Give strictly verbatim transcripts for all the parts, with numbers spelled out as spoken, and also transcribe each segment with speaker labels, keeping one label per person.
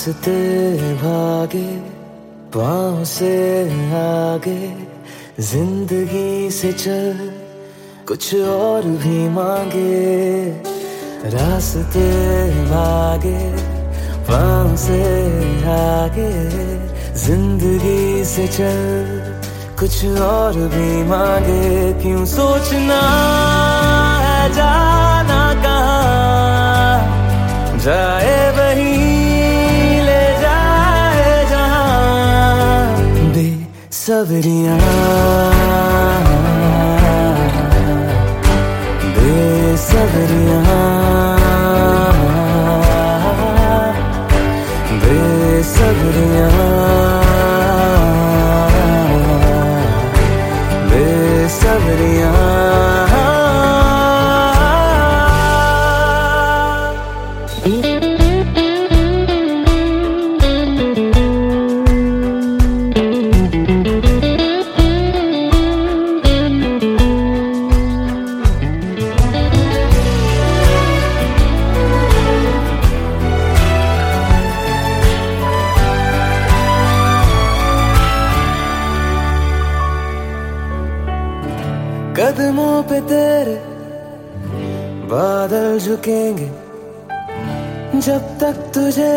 Speaker 1: रास्ते भागे पाँव से आगे, जिंदगी से चल कुछ और भी मांगे। रास्ते भागे पाँव से आगे, जिंदगी से चल कुछ और भी मांगे। क्यों सोचना है जाना कहाँ, जाए वही ले जाए जहाँ। बेसब्रियाँ बेसब्रियाँ बेसब्रियाँ बेसब्रियाँ। कदमों पे तेरे बादल झुकेंगे, जब तक तुझे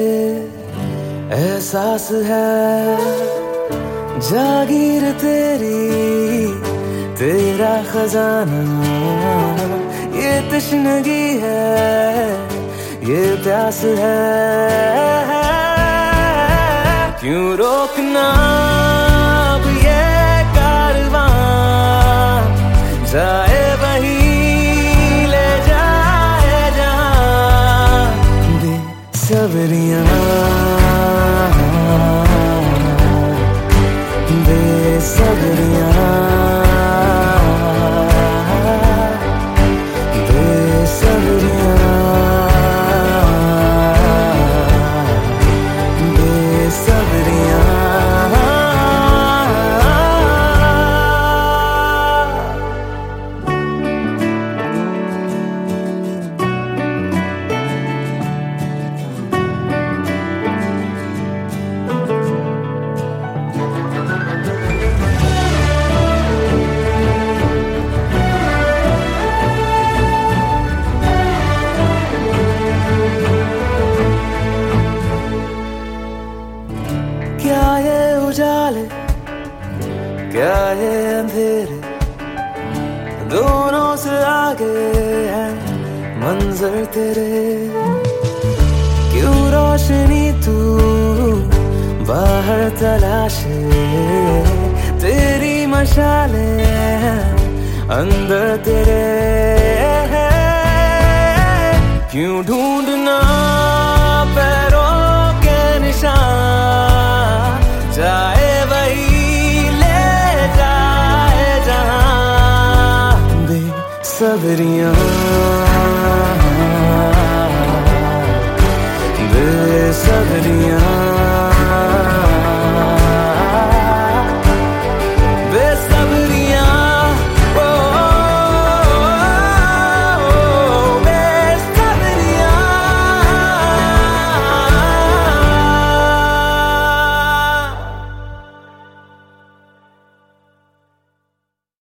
Speaker 1: एहसास है। जागीर तेरी तेरा खजाना, ये तश्नगी है ये प्यास है। क्यों रोकना अब ये कारवां, जाए वही ले जाए जहाँ। बेसब्रियाँ बेसब्रियाँ बेसब्रियाँ बेसब्रियाँ। क्या ये उजाले क्या ये अंधेरे, दोनों से आगे है मंजर तेरे। क्यों रोशनी तू बाहर तलाशे, तेरी मशाले अंदर तेरे। क्यों ढूंढना पैरों के निशान, जाए वही ले जाए जहाँ। बेसब्रियाँ बेसब्रियाँ